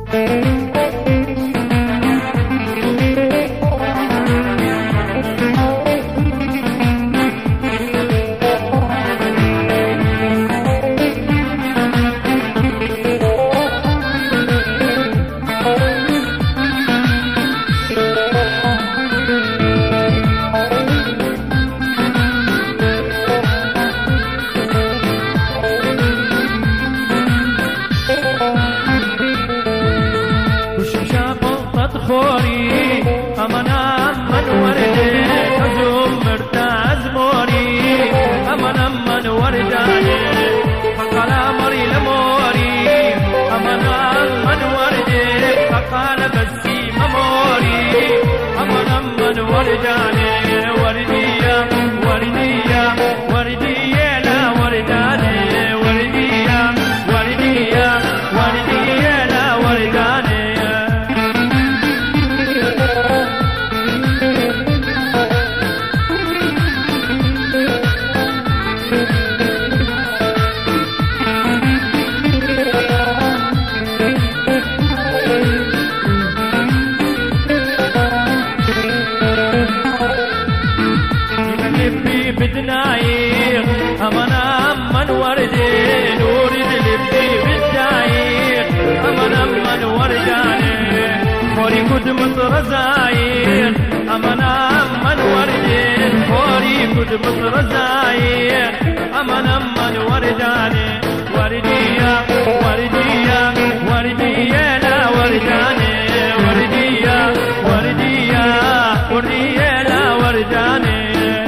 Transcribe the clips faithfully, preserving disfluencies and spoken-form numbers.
خوري أمنا من وردي كزوم مرتاز موري أمنا من ورداني فقال مري لموري أمنا من وردي فقال بسي مموري أمنا من ورداني وردية وردية وردية لا ورداني وردية وردية وردية لا ورداني بدنايق أمنا من وردي نور لبي بالدايق أمنا من ورداني فوري قد مطرزايق أمنا من وردي فوري قد مطرزايق أمنا من ورداني وردية وردية وردية لا ورداني وردية وردية وردية لا ورداني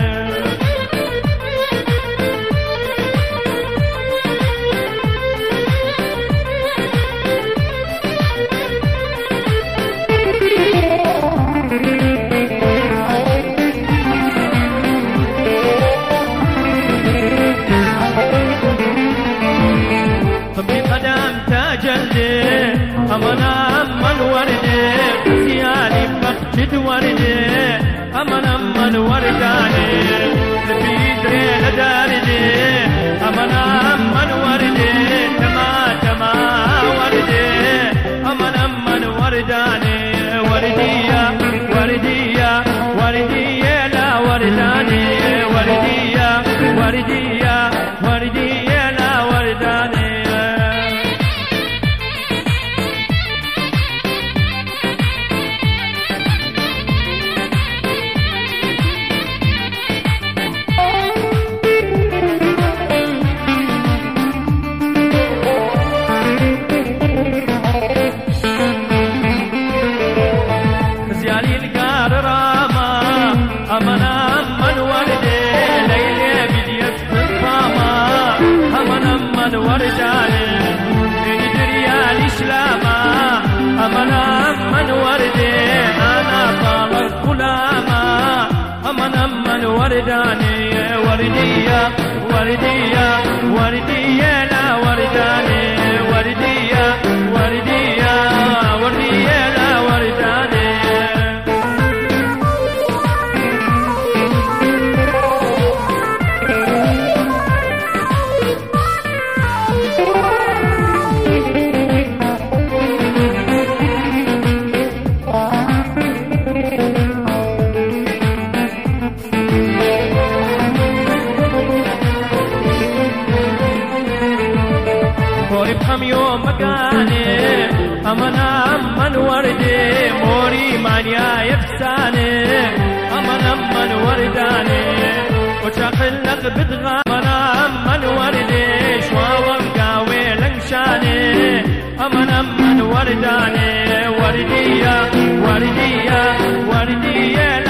أمنا من وردي سيالي بقجد وردي أمنا من ورداني في دري لداردي أمنا من وردي تما تما وردي أمنا من ورداني وردية وردية وردية لا ورداني وردية وردية وردية لا ورداني أمنا من وردي ليلي بديت بالطامة أمنا من ورداني ندري الإسلامة أمنا من وردي أنا طالب غلامة أمنا من ورداني وردية وردية وردية لا ورداني وردية وردية وردية لا ورداني بهم يوم مكاني أمنا من وردي موري مانيا يفساني أمنا من ورداني وشاقلق بدغا أمنا من وردي شواوم قاوي لنشاني أمنا من ورداني وردية وردية وردية